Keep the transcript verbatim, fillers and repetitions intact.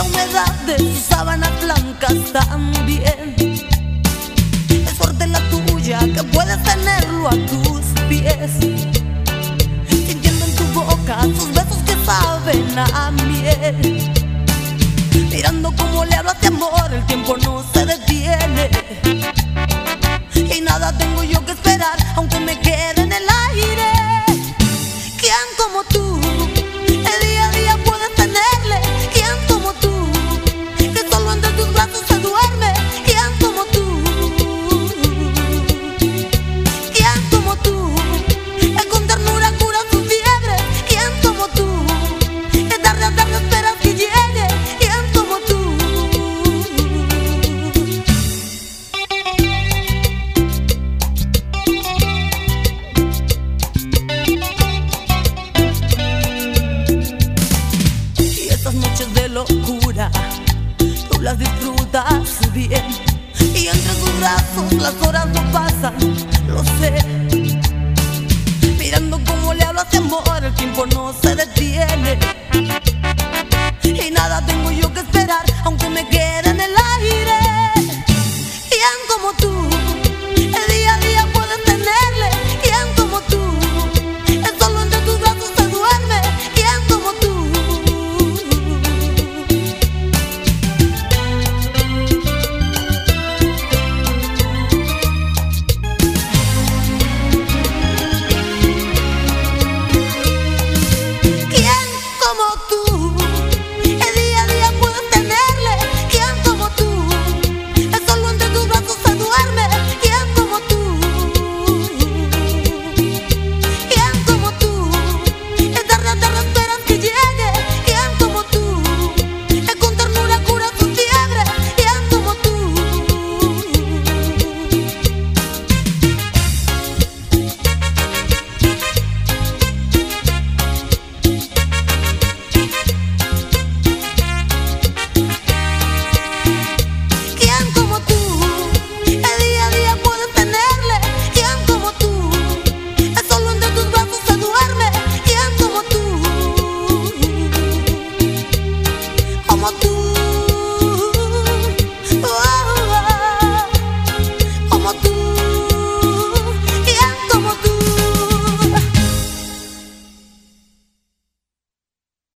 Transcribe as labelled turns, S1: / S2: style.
S1: humedad de tus sábanas blancas también. Es suerte la tuya que puedes tenerlo a tus pies, sintiendo en tu boca sus besos que saben a miel. Mirando cómo le hablas de amor, el tiempo no se detiene. Y nada tengo yo que esperar, aunque me quede en el aire. ¿Quién como tú? El día a día puedes tenerle. ¿Quién como tú? Que solo entre tus brazos se duerme. ¿Quién como tú? ¿Quién como tú? Que con ternura cura su fiebre. ¿Quién como tú? Que tarde a tarde esperas que llegue. ¿Quién como tú? Y estas noches de locura tú las disfrutas bien, y entre tus brazos las horas no pasan, lo sé. Mirando cómo le hablas de amor, el tiempo no se detiene. Y nada tengo yo que esperar, aunque me quede